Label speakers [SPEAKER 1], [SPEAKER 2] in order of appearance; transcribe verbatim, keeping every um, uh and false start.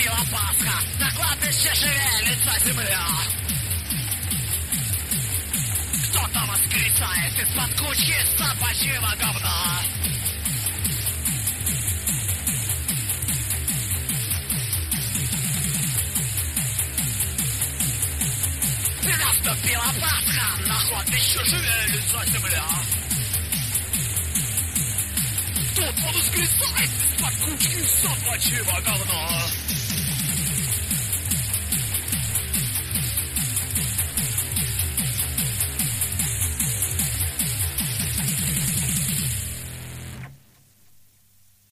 [SPEAKER 1] наступила Пасха, на кладбище шевелится земля. Кто-то воскресает из-под кучи собачьего говна. И наступила Пасха, на кладбище шевелится земля. Кто-то воскресает из-под кучи собачьего говна.